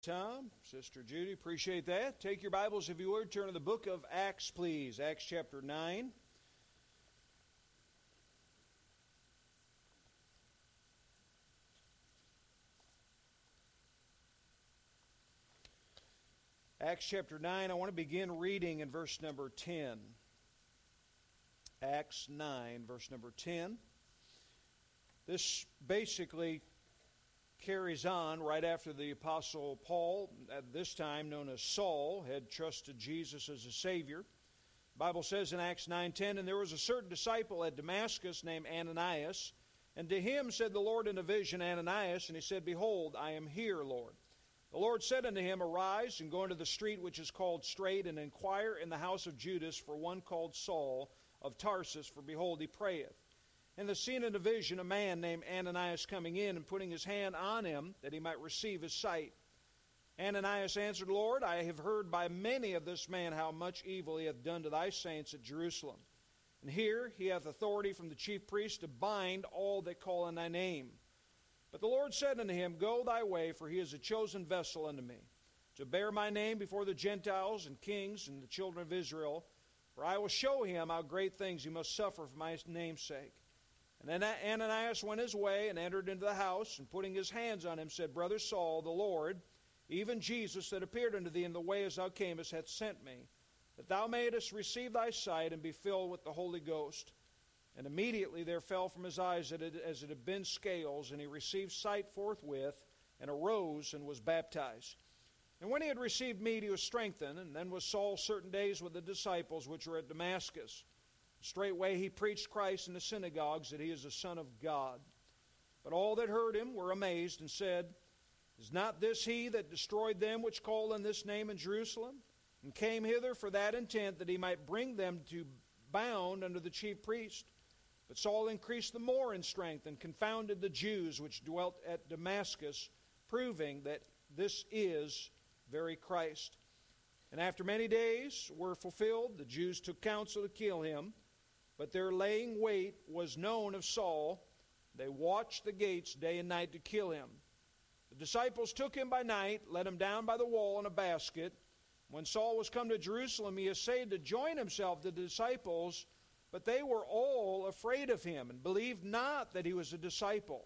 Tom, Sister Judy, appreciate that. Take your Bibles, if you would, turn to the book of Acts, please. Acts chapter 9. Acts chapter 9, I want to begin reading in verse number 10. Acts 9, verse number 10. This basically carries on right after the Apostle Paul, at this time known as Saul, had trusted Jesus as a Savior. The Bible says in Acts 9:10, "And there was a certain disciple at Damascus named Ananias, and to him said the Lord in a vision, Ananias, and he said, Behold, I am here, Lord. The Lord said unto him, Arise, and go into the street which is called Straight, and inquire in the house of Judas for one called Saul of Tarsus, for behold, he prayeth. And the scene in a vision, a man named Ananias coming in and putting his hand on him that he might receive his sight. Ananias answered, Lord, I have heard by many of this man how much evil he hath done to thy saints at Jerusalem. And here he hath authority from the chief priest to bind all that call on thy name. But the Lord said unto him, Go thy way, for he is a chosen vessel unto me, to bear my name before the Gentiles and kings and the children of Israel. For I will show him how great things he must suffer for my name's sake. And then Ananias went his way and entered into the house, and putting his hands on him, said, Brother Saul, the Lord, even Jesus that appeared unto thee in the way as thou camest, hath sent me, that thou mayest receive thy sight and be filled with the Holy Ghost. And immediately there fell from his eyes as it had been scales, and he received sight forthwith, and arose and was baptized. And when he had received meat, he was strengthened, and then was Saul certain days with the disciples which were at Damascus. Straightway he preached Christ in the synagogues, that he is the Son of God. But all that heard him were amazed, and said, Is not this he that destroyed them which call on this name in Jerusalem? And came hither for that intent, that he might bring them to bound under the chief priest. But Saul increased the more in strength, and confounded the Jews which dwelt at Damascus, proving that this is very Christ. And after many days were fulfilled, the Jews took counsel to kill him. But their laying wait was known of Saul. They watched the gates day and night to kill him. The disciples took him by night, let him down by the wall in a basket. When Saul was come to Jerusalem, he essayed to join himself to the disciples, but they were all afraid of him, and believed not that he was a disciple.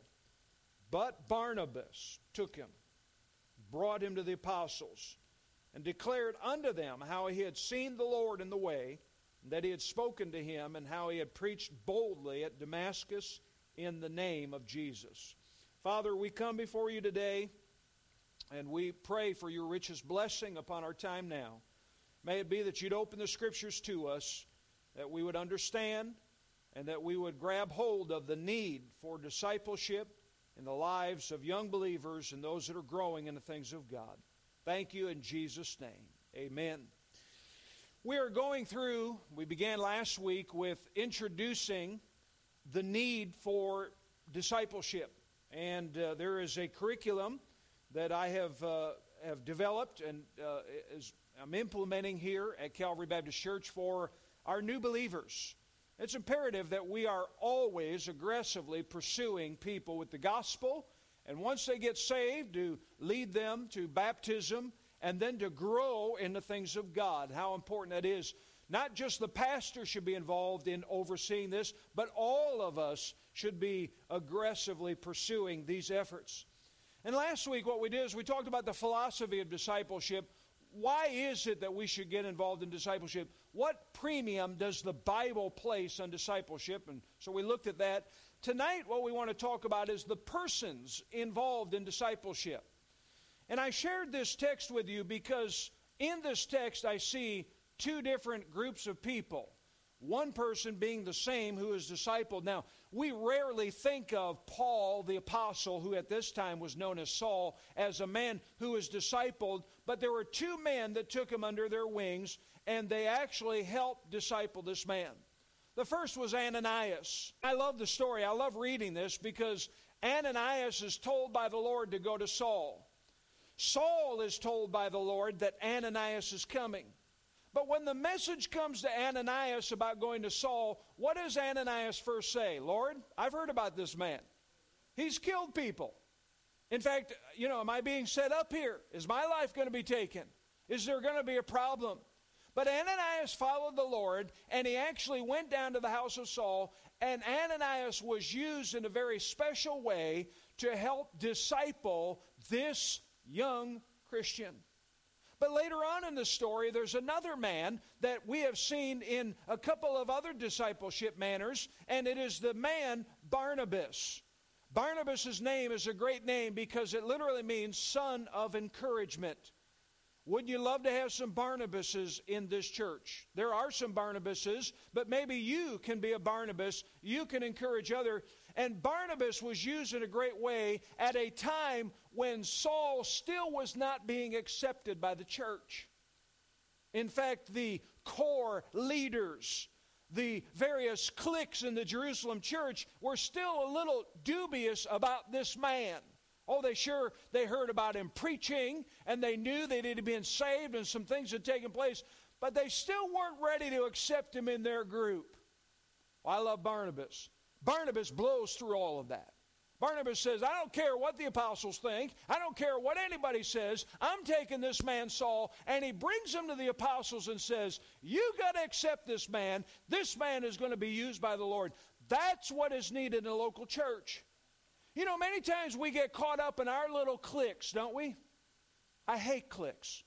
But Barnabas took him, brought him to the apostles, and declared unto them how he had seen the Lord in the way, that he had spoken to him, and how he had preached boldly at Damascus in the name of Jesus. Father, we come before you today, and we pray for your richest blessing upon our time now. May it be that you'd open the Scriptures to us, that we would understand, and that we would grab hold of the need for discipleship in the lives of young believers and those that are growing in the things of God. Thank you in Jesus' name. Amen. We are going through, we began last week with introducing the need for discipleship. And there is a curriculum that I have developed and I'm implementing here at Calvary Baptist Church for our new believers. It's imperative that we are always aggressively pursuing people with the gospel, and once they get saved, to lead them to baptism and then to grow in the things of God. How important that is. Not just the pastor should be involved in overseeing this, but all of us should be aggressively pursuing these efforts. And last week what we did is we talked about the philosophy of discipleship. Why is it that we should get involved in discipleship? What premium does the Bible place on discipleship? And so we looked at that. Tonight what we want to talk about is the persons involved in discipleship. And I shared this text with you because in this text I see two different groups of people. One person being the same who is discipled. Now, we rarely think of Paul the apostle, who at this time was known as Saul, as a man who was discipled. But there were two men that took him under their wings, and they actually helped disciple this man. The first was Ananias. I love the story. I love reading this because Ananias is told by the Lord to go to Saul. Saul is told by the Lord that Ananias is coming. But when the message comes to Ananias about going to Saul, what does Ananias first say? Lord, I've heard about this man. He's killed people. In fact, am I being set up here? Is my life going to be taken? Is there going to be a problem? But Ananias followed the Lord, and he actually went down to the house of Saul, and Ananias was used in a very special way to help disciple this young Christian. But later on in the story, there's another man that we have seen in a couple of other discipleship manners, and it is the man Barnabas. Barnabas' name is a great name because it literally means son of encouragement. Wouldn't you love to have some Barnabases in this church? There are some Barnabases, but maybe you can be a Barnabas. You can encourage others. And Barnabas was used in a great way at a time when Saul still was not being accepted by the church. In fact, the core leaders, the various cliques in the Jerusalem church were still a little dubious about this man. Oh, they heard about him preaching, and they knew that he'd been saved and some things had taken place, but they still weren't ready to accept him in their group. Well, I love Barnabas. Barnabas blows through all of that. Barnabas says, I don't care what the apostles think. I don't care what anybody says. I'm taking this man Saul, and he brings him to the apostles and says, you got to accept this man. This man is going to be used by the Lord. That's what is needed in a local church. Many times we get caught up in our little cliques, don't we? I hate cliques.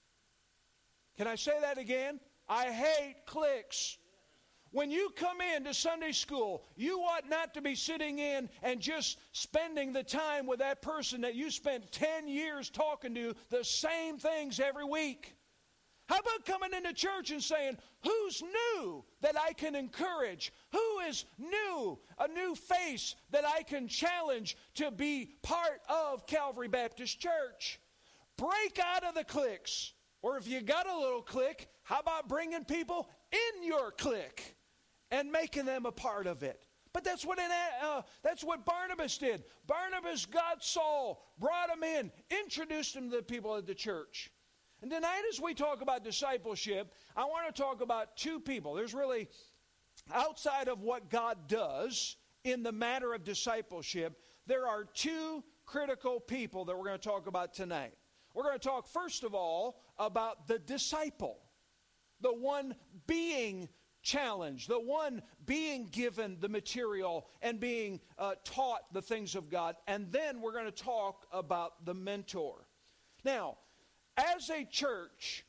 Can I say that again? I hate cliques. When you come into Sunday school, you ought not to be sitting in and just spending the time with that person that you spent 10 years talking to the same things every week. How about coming into church and saying, who's new that I can encourage? Who is new, a new face that I can challenge to be part of Calvary Baptist Church? Break out of the cliques. Or if you got a little clique, how about bringing people in your clique and making them a part of it? But that's what Barnabas did. Barnabas got Saul, brought him in, introduced him to the people at the church. And tonight as we talk about discipleship, I want to talk about two people. There's really, outside of what God does in the matter of discipleship, there are two critical people that we're going to talk about tonight. We're going to talk, first of all, about the disciple, the one being challenged, the one being given the material and being taught the things of God. And then we're going to talk about the mentor. Now, as a church,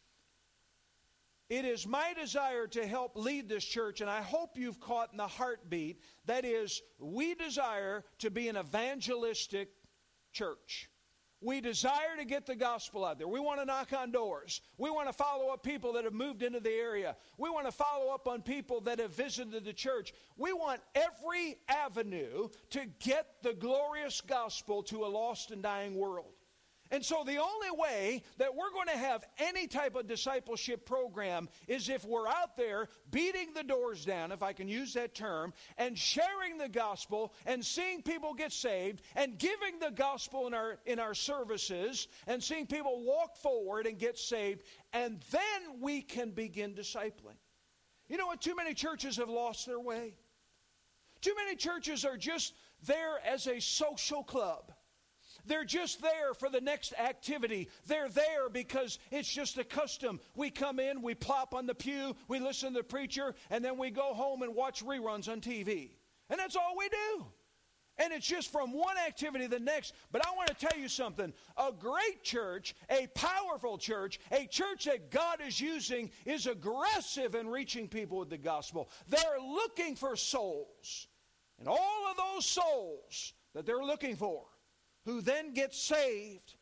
it is my desire to help lead this church, and I hope you've caught in the heartbeat, that is, we desire to be an evangelistic church. We desire to get the gospel out there. We want to knock on doors. We want to follow up people that have moved into the area. We want to follow up on people that have visited the church. We want every avenue to get the glorious gospel to a lost and dying world. And so the only way that we're going to have any type of discipleship program is if we're out there beating the doors down, if I can use that term, and sharing the gospel and seeing people get saved and giving the gospel in our services and seeing people walk forward and get saved, and then we can begin discipling. You know what? Too many churches have lost their way. Too many churches are just there as a social club. They're just there for the next activity. They're there because it's just a custom. We come in, we plop on the pew, we listen to the preacher, and then we go home and watch reruns on TV. And that's all we do. And it's just from one activity to the next. But I want to tell you something. A great church, a powerful church, a church that God is using is aggressive in reaching people with the gospel. They're looking for souls. And all of those souls that they're looking for, who then get saved,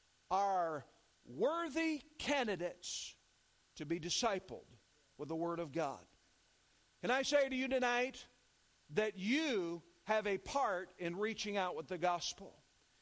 are worthy candidates to be discipled with the Word of God. Can I say to you tonight that you have a part in reaching out with the gospel?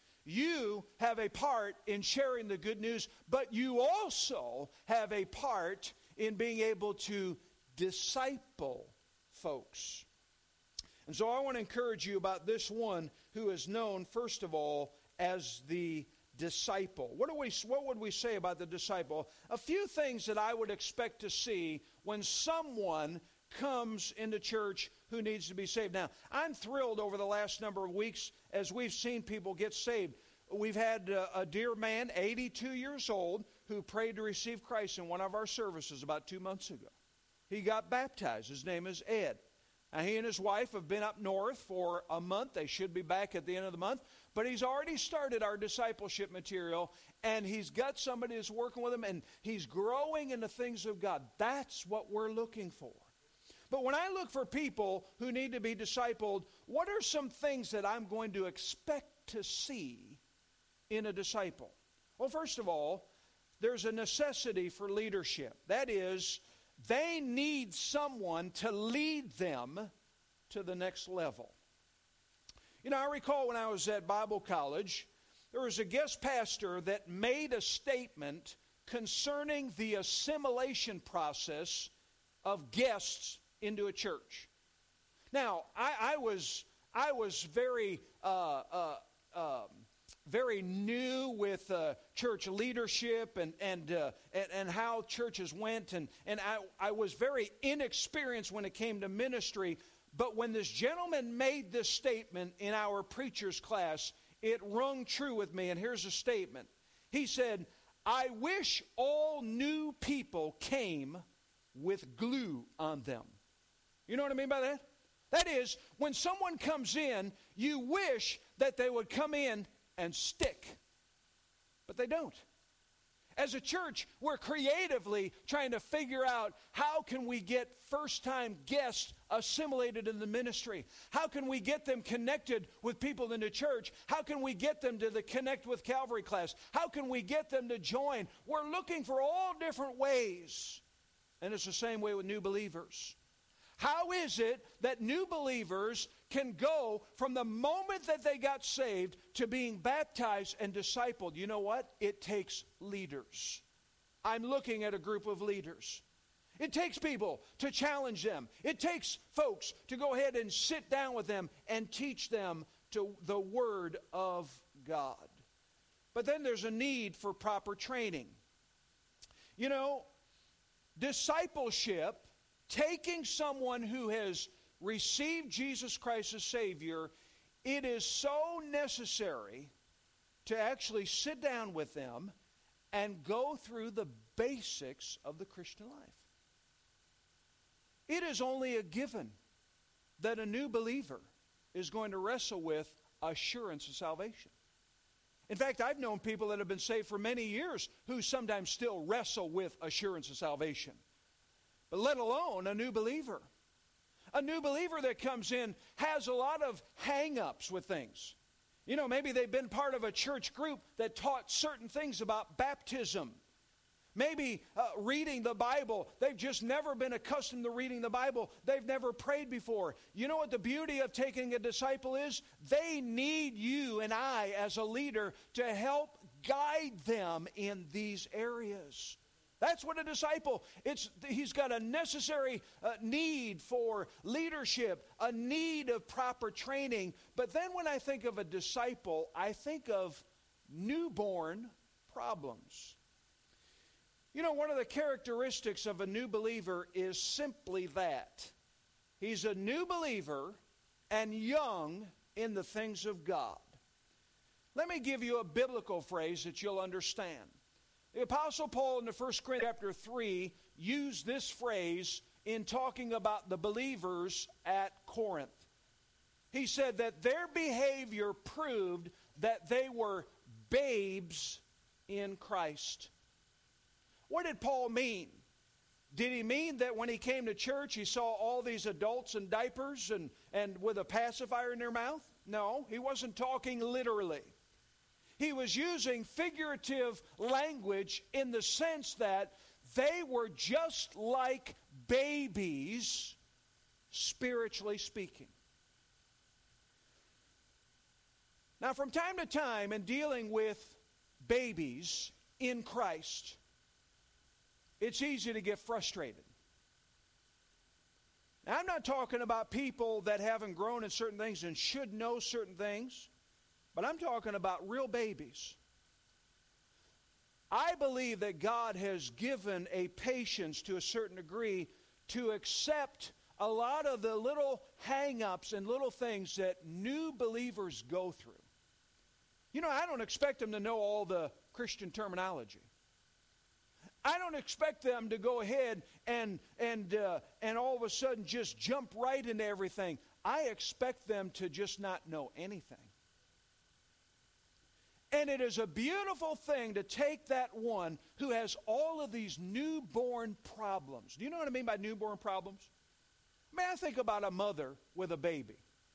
You have a part in sharing the good news, but you also have a part in being able to disciple folks. And so I want to encourage you about this one who is known, first of all, as the disciple. What would we say about the disciple? A few things that I would expect to see when someone comes into church who needs to be saved. Now, I'm thrilled over the last number of weeks as we've seen people get saved. we've had a dear man, 82 years old, who prayed to receive Christ in one of our services about 2 months ago. He got baptized. His name is Ed. Now, he and his wife have been up north for a month. They should be back at the end of the month. But he's already started our discipleship material, and he's got somebody that's working with him, and he's growing in the things of God. That's what we're looking for. But when I look for people who need to be discipled, what are some things that I'm going to expect to see in a disciple? Well, first of all, there's a necessity for leadership. That is, they need someone to lead them to the next level. You know, I recall when I was at Bible college, there was a guest pastor that made a statement concerning the assimilation process of guests into a church. Now, I was very very new with church leadership and how churches went, and I was very inexperienced when it came to ministry. But when this gentleman made this statement in our preacher's class, it rung true with me. And here's a statement. He said, "I wish all new people came with glue on them." You know what I mean by that? That is, when someone comes in, you wish that they would come in and stick. But they don't. As a church, we're creatively trying to figure out how can we get first-time guests assimilated in the ministry? How can we get them connected with people in the church? How can we get them to the Connect with Calvary class? How can we get them to join? We're looking for all different ways. And it's the same way with new believers. How is it that new believers can go from the moment that they got saved to being baptized and discipled? You know what? It takes leaders. I'm looking at a group of leaders. It takes people to challenge them. It takes folks to go ahead and sit down with them and teach them to the Word of God. But then there's a need for proper training. You know, discipleship, taking someone who has received Jesus Christ as Savior, it is so necessary to actually sit down with them and go through the basics of the Christian life. It is only a given that a new believer is going to wrestle with assurance of salvation. In fact, I've known people that have been saved for many years who sometimes still wrestle with assurance of salvation. But let alone a new believer. A new believer that comes in has a lot of hang-ups with things. You know, maybe they've been part of a church group that taught certain things about baptism. Maybe reading the Bible. They've just never been accustomed to reading the Bible. They've never prayed before. You know what the beauty of taking a disciple is? They need you and I as a leader to help guide them in these areas. That's what a disciple, he's got a necessary need for leadership, a need of proper training. But then when I think of a disciple, I think of newborn problems. You know, one of the characteristics of a new believer is simply that. He's a new believer and young in the things of God. Let me give you a biblical phrase that you'll understand. The Apostle Paul in the 1 Corinthians chapter 3 used this phrase in talking about the believers at Corinth. He said that their behavior proved that they were babes in Christ. What did Paul mean? Did he mean that when he came to church he saw all these adults in diapers and with a pacifier in their mouth? No, he wasn't talking literally. He was using figurative language in the sense that they were just like babies, spiritually speaking. Now, from time to time, in dealing with babies in Christ, it's easy to get frustrated. Now, I'm not talking about people that haven't grown in certain things and should know certain things. But I'm talking about real babies. I believe that God has given a patience to a certain degree to accept a lot of the little hang-ups and little things that new believers go through. I don't expect them to know all the Christian terminology. I don't expect them to go ahead and all of a sudden just jump right into everything. I expect them to just not know anything. And it is a beautiful thing to take that one who has all of these newborn problems. Do you know what I mean by newborn problems? I think about a mother with a baby.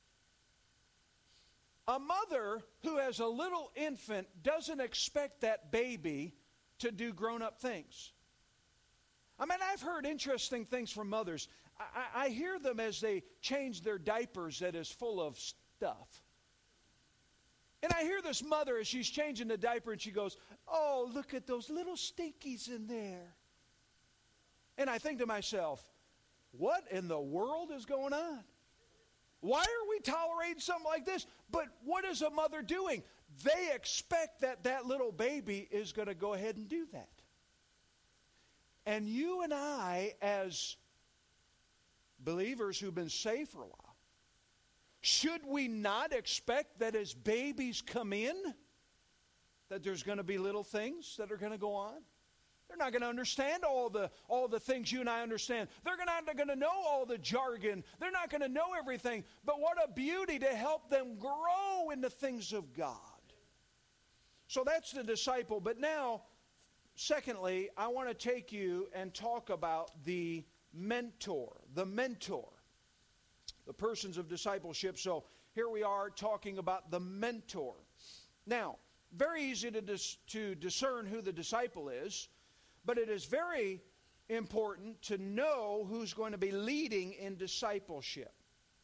A mother who has a little infant doesn't expect that baby to do grown-up things. I've heard interesting things from mothers. I hear them as they change their diapers that is full of stuff. And I hear this mother as she's changing the diaper and she goes, "Oh, look at those little stinkies in there." And I think to myself, what in the world is going on? Why are we tolerating something like this? But what is a mother doing? They expect that little baby is going to go ahead and do that. And you and I, as believers who've been saved for a while, should we not expect that as babies come in, that there's going to be little things that are going to go on? They're not going to understand all the things you and I understand. They're not going to know all the jargon. They're not going to know everything. But what a beauty to help them grow in the things of God. So that's the disciple. But now, secondly, I want to take you and talk about the mentor. The mentor. The persons of discipleship. So here we are talking about the mentor. Now, very easy to discern who the disciple is, but it is very important to know who's going to be leading in discipleship.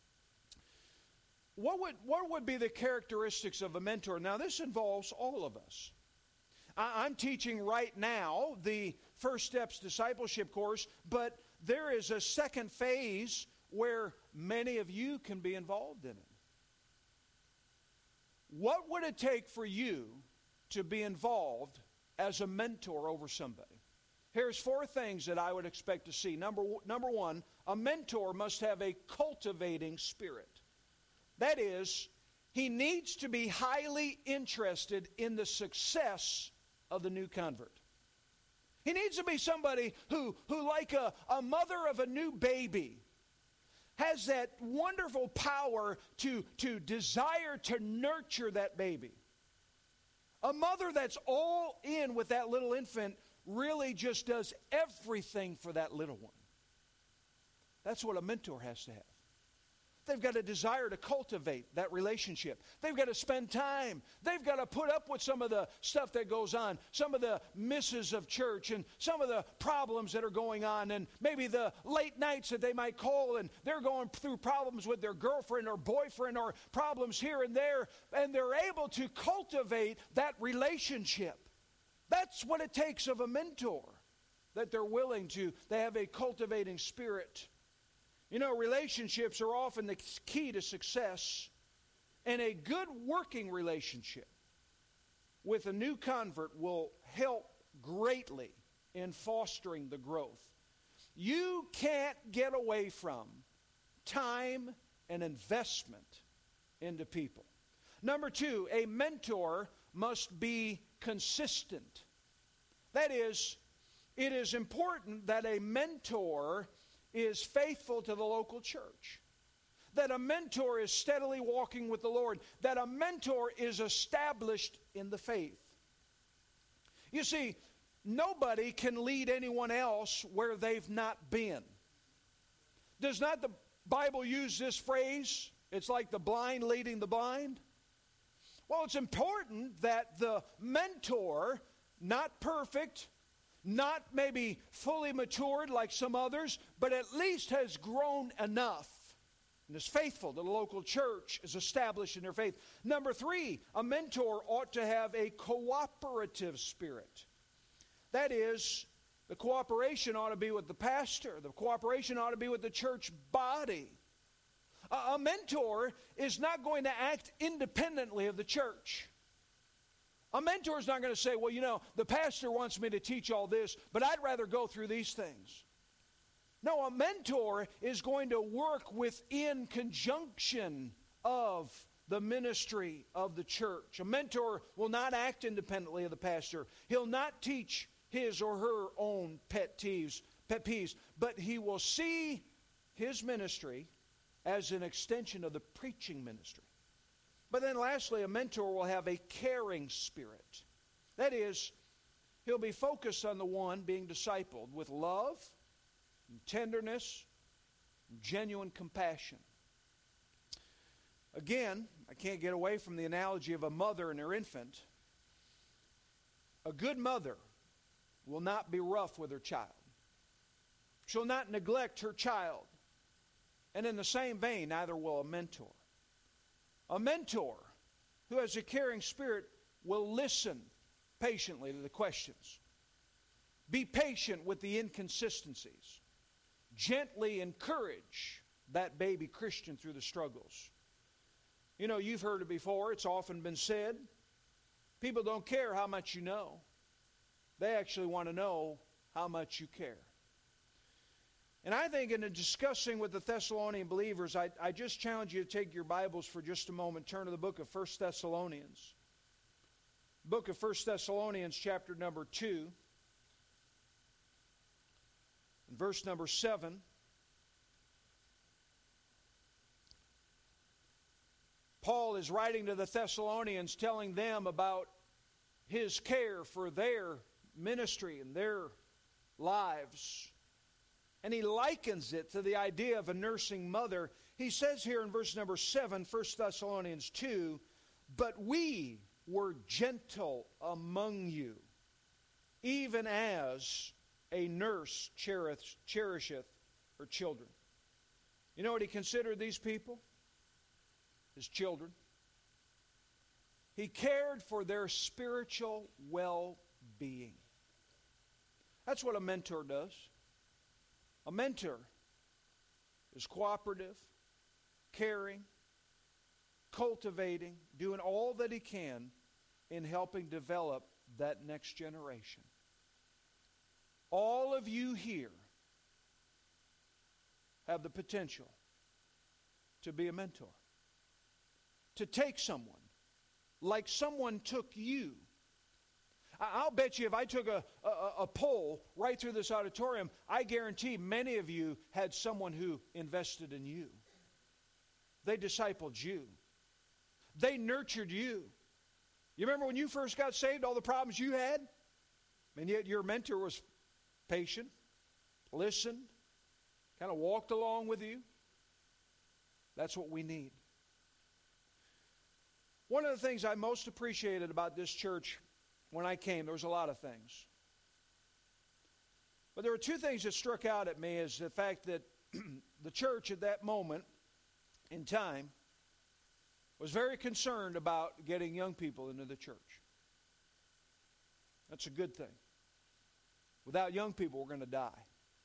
What would be the characteristics of a mentor? Now, this involves all of us. I'm teaching right now the First Steps Discipleship course, but there is a second phase where many of you can be involved in it. What would it take for you to be involved as a mentor over somebody? Here's 4 things that I would expect to see. Number one, a mentor must have a cultivating spirit. That is, he needs to be highly interested in the success of the new convert. He needs to be somebody who like a mother of a new baby, has that wonderful power to desire to nurture that baby. A mother that's all in with that little infant really just does everything for that little one. That's what a mentor has to have. They've got a desire to cultivate that relationship. They've got to spend time. They've got to put up with some of the stuff that goes on, some of the misses of church and some of the problems that are going on, and maybe the late nights that they might call and they're going through problems with their girlfriend or boyfriend or problems here and there, and they're able to cultivate that relationship. That's what it takes of a mentor, that they're willing to, they have a cultivating spirit. Relationships are often the key to success, and a good working relationship with a new convert will help greatly in fostering the growth. You can't get away from time and investment into people. Number 2, a mentor must be consistent. That is, it is important that a mentor is faithful to the local church, that a mentor is steadily walking with the Lord, that a mentor is established in the faith. You see, nobody can lead anyone else where they've not been. Does not the Bible use this phrase? It's like the blind leading the blind. Well, it's important that the mentor, not perfect, not maybe fully matured like some others, but at least has grown enough and is faithful to the local church, is established in their faith. Number 3, a mentor ought to have a cooperative spirit. That is, the cooperation ought to be with the pastor. The cooperation ought to be with the church body. A mentor is not going to act independently of the church. A mentor is not going to say, well, the pastor wants me to teach all this, but I'd rather go through these things. No, a mentor is going to work within conjunction of the ministry of the church. A mentor will not act independently of the pastor. He'll not teach his or her own pet peeves, but he will see his ministry as an extension of the preaching ministry. But then lastly, a mentor will have a caring spirit. That is, he'll be focused on the one being discipled with love, and tenderness, and genuine compassion. Again, I can't get away from the analogy of a mother and her infant. A good mother will not be rough with her child. She'll not neglect her child. And in the same vein, neither will a mentor. A mentor who has a caring spirit will listen patiently to the questions. Be patient with the inconsistencies. Gently encourage that baby Christian through the struggles. You know, you've heard it before. It's often been said. People don't care how much you know. They actually want to know how much you care. And I think in discussing with the Thessalonian believers, I just challenge you to take your Bibles for just a moment. Turn to the book of 1 Thessalonians. Book of 1 Thessalonians, chapter number 2. And verse number 7. Paul is writing to the Thessalonians, telling them about his care for their ministry and their lives. And he likens it to the idea of a nursing mother. He says here in verse number 7, 1 Thessalonians 2, "But we were gentle among you, even as a nurse cherisheth her children." You know what he considered these people? His children. He cared for their spiritual well-being. That's what a mentor does. A mentor is cooperative, caring, cultivating, doing all that he can in helping develop that next generation. All of you here have the potential to be a mentor. To take someone like someone took you. I'll bet you if I took a poll right through this auditorium, I guarantee many of you had someone who invested in you. They discipled you. They nurtured you. You remember when you first got saved, all the problems you had? And yet your mentor was patient, listened, kind of walked along with you. That's what we need. One of the things I most appreciated about this church when I came, there was a lot of things. But there were two things that struck out at me, is the fact that the church at that moment in time was very concerned about getting young people into the church. That's a good thing. Without young people, we're going to die.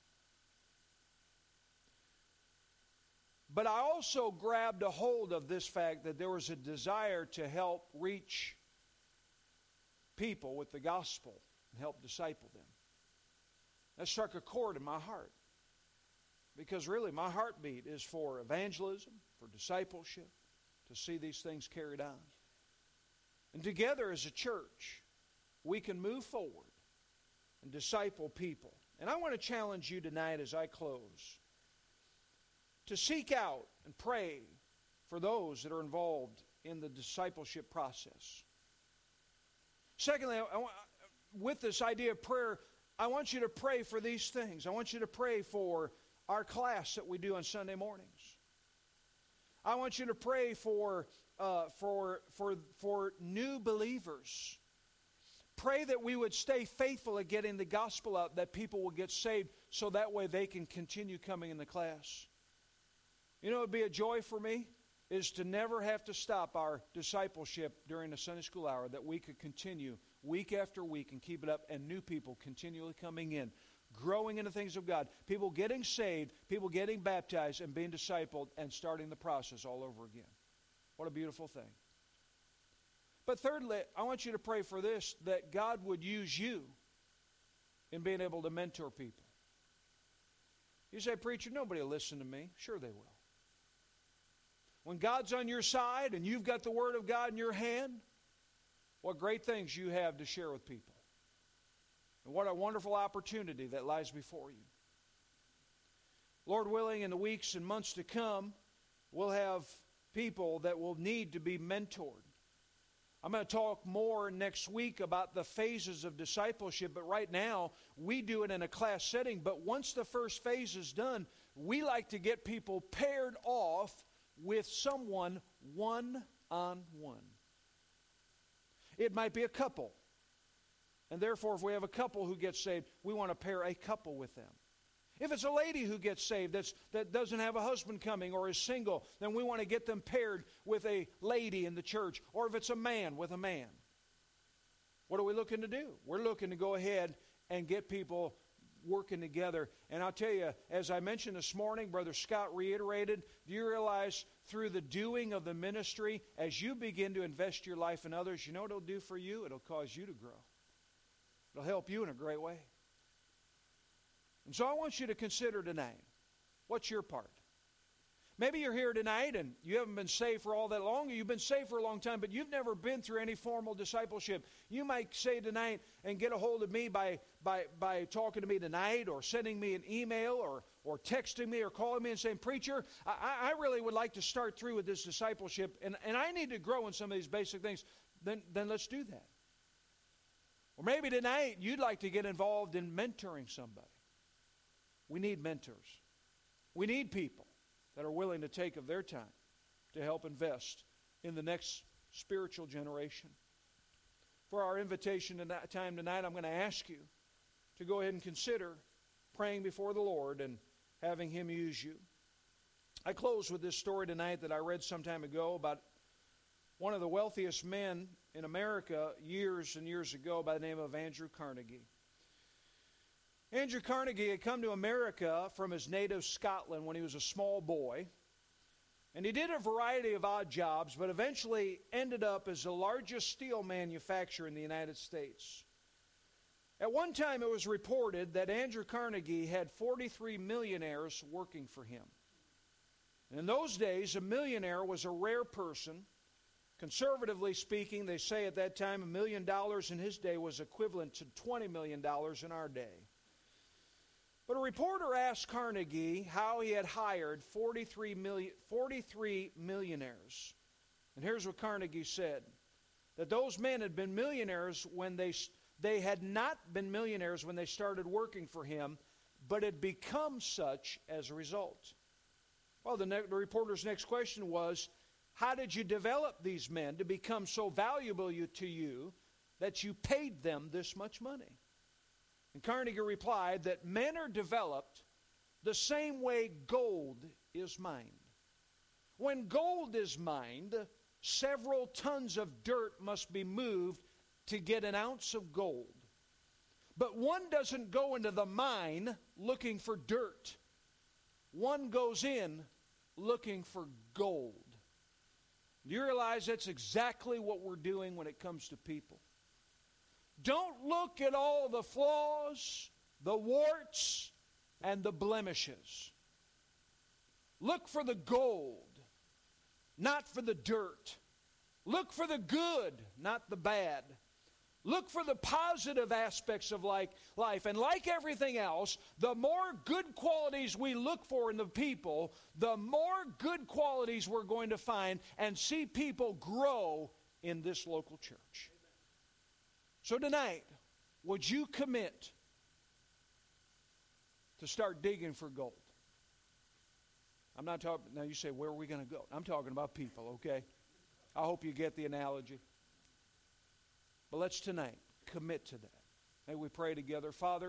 But I also grabbed a hold of this fact that there was a desire to help reach people with the gospel and help disciple them. That struck a chord in my heart. Because really, my heartbeat is for evangelism, for discipleship, to see these things carried on. And together as a church, we can move forward and disciple people. And I want to challenge you tonight as I close to seek out and pray for those that are involved in the discipleship process. Secondly, with this idea of prayer, I want you to pray for these things. I want you to pray for our class that we do on Sunday mornings. I want you to pray for new believers. Pray that we would stay faithful at getting the gospel out, that people will get saved, so that way they can continue coming in the class. You know, it would be a joy for me is to never have to stop our discipleship during the Sunday school hour, that we could continue week after week and keep it up, and new people continually coming in, growing in the things of God, people getting saved, people getting baptized and being discipled, and starting the process all over again. What a beautiful thing. But thirdly, I want you to pray for this, that God would use you in being able to mentor people. You say, "Preacher, nobody will listen to me." Sure they will. when God's on your side and you've got the Word of God in your hand, what great things you have to share with people. And what a wonderful opportunity that lies before you. Lord willing, in the weeks and months to come, we'll have people that will need to be mentored. I'm going to talk more next week about the phases of discipleship, but right now we do it in a class setting. But once the first phase is done, we like to get people paired off with someone one-on-one. It might be a couple. And therefore, if we have a couple who gets saved, we want to pair a couple with them. If it's a lady who gets saved that doesn't have a husband coming or is single, then we want to get them paired with a lady in the church. Or if it's a man, with a man. What are we looking to do? We're looking to go ahead and get people working together. And I'll tell you, as I mentioned this morning, Brother Scott reiterated, do you realize through the doing of the ministry, as you begin to invest your life in others, you know what it'll do for you? It'll cause you to grow. It'll help you in a great way. And so I want you to consider tonight, what's your part? Maybe you're here tonight and you haven't been saved for all that long, or you've been saved for a long time, but you've never been through any formal discipleship. You might say tonight and get a hold of me by talking to me tonight, or sending me an email, or texting me, or calling me and saying, Preacher, I really would like to start through with this discipleship, and I need to grow in some of these basic things. Then let's do that. Or maybe tonight you'd like to get involved in mentoring somebody. We need mentors. We need people that are willing to take of their time to help invest in the next spiritual generation. For our invitation time tonight, I'm going to ask you to go ahead and consider praying before the Lord and having Him use you. I close with this story tonight that I read some time ago about one of the wealthiest men in America years and years ago by the name of Andrew Carnegie. Andrew Carnegie had come to America from his native Scotland when he was a small boy. And he did a variety of odd jobs, but eventually ended up as the largest steel manufacturer in the United States. At one time it was reported that Andrew Carnegie had 43 millionaires working for him. And in those days, a millionaire was a rare person. Conservatively speaking, they say at that time $1 million in his day was equivalent to $20 million in our day. But a reporter asked Carnegie how he had hired 43 millionaires. And here's what Carnegie said, that those men had been millionaires when they had not been millionaires when they started working for him, but had become such as a result. Well, the reporter's next question was, how did you develop these men to become so valuable to you that you paid them this much money? And Carnegie replied that men are developed the same way gold is mined. When gold is mined, several tons of dirt must be moved to get an ounce of gold. But one doesn't go into the mine looking for dirt. One goes in looking for gold. Do you realize that's exactly what we're doing when it comes to people? Don't look at all the flaws, the warts, and the blemishes. Look for the gold, not for the dirt. Look for the good, not the bad. Look for the positive aspects of life. And like everything else, the more good qualities we look for in the people, the more good qualities we're going to find and see people grow in this local church. So tonight, would you commit to start digging for gold? I'm not talking, now you say, where are we going to go? I'm talking about people, okay? I hope you get the analogy. But let's tonight commit to that. May we pray together. Father,